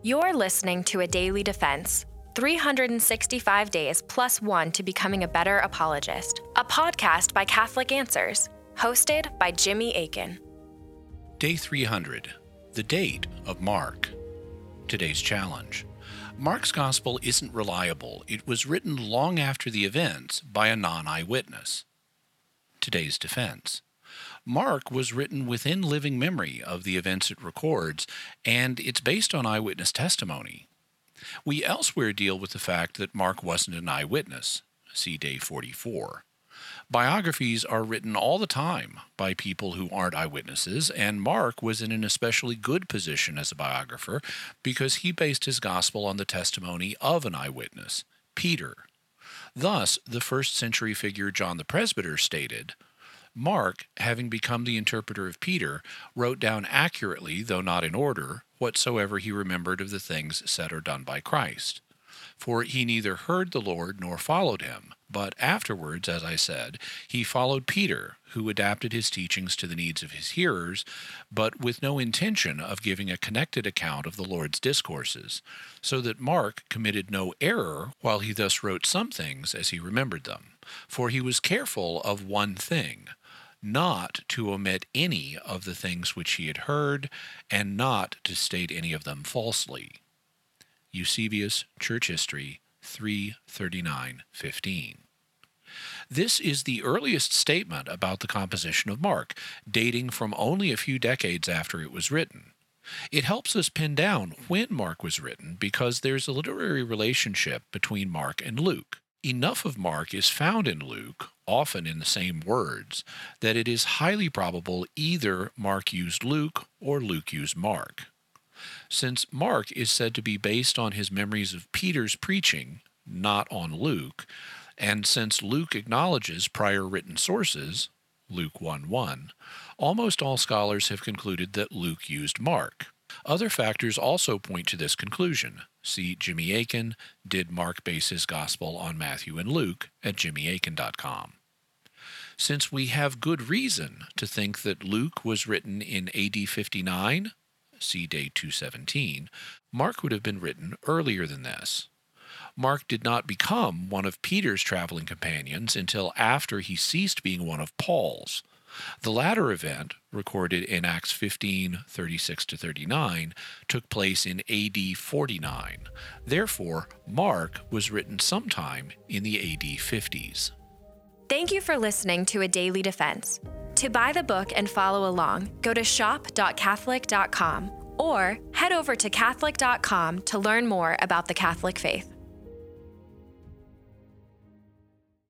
You're listening to A Daily Defense, 365 days plus one to becoming a better apologist, a podcast by Catholic Answers, hosted by Jimmy Akin. Day 300, the date of Mark. Today's challenge. Mark's gospel isn't reliable. It was written long after the events by a non-eyewitness. Today's defense. Mark was written within living memory of the events it records, and it's based on eyewitness testimony. We elsewhere deal with the fact that Mark wasn't an eyewitness. See Day 44. Biographies are written all the time by people who aren't eyewitnesses, and Mark was in an especially good position as a biographer because he based his gospel on the testimony of an eyewitness, Peter. Thus, the first century figure John the Presbyter stated, Mark, having become the interpreter of Peter, wrote down accurately, though not in order, whatsoever he remembered of the things said or done by Christ. For he neither heard the Lord nor followed him, but afterwards, as I said, he followed Peter, who adapted his teachings to the needs of his hearers, but with no intention of giving a connected account of the Lord's discourses, so that Mark committed no error while he thus wrote some things as he remembered them. For he was careful of one thing, not to omit any of the things which he had heard, and not to state any of them falsely. Eusebius, Church History, 339:15. This is the earliest statement about the composition of Mark, dating from only a few decades after it was written. It helps us pin down when Mark was written because there's a literary relationship between Mark and Luke. Enough of Mark is found in Luke, often in the same words, that it is highly probable either Mark used Luke or Luke used Mark. Since Mark is said to be based on his memories of Peter's preaching, not on Luke, and since Luke acknowledges prior written sources, Luke 1:1, almost all scholars have concluded that Luke used Mark. Other factors also point to this conclusion. See Jimmy Akin, Did Mark Base His Gospel on Matthew and Luke at jimmyakin.com. Since we have good reason to think that Luke was written in AD 59, see Day 217, Mark would have been written earlier than this. Mark did not become one of Peter's traveling companions until after he ceased being one of Paul's. The latter event, recorded in Acts 15:36-39, took place in AD 49. Therefore, Mark was written sometime in the AD 50s. Thank you for listening to A Daily Defense. To buy the book and follow along, go to shop.catholic.com or head over to catholic.com to learn more about the Catholic faith.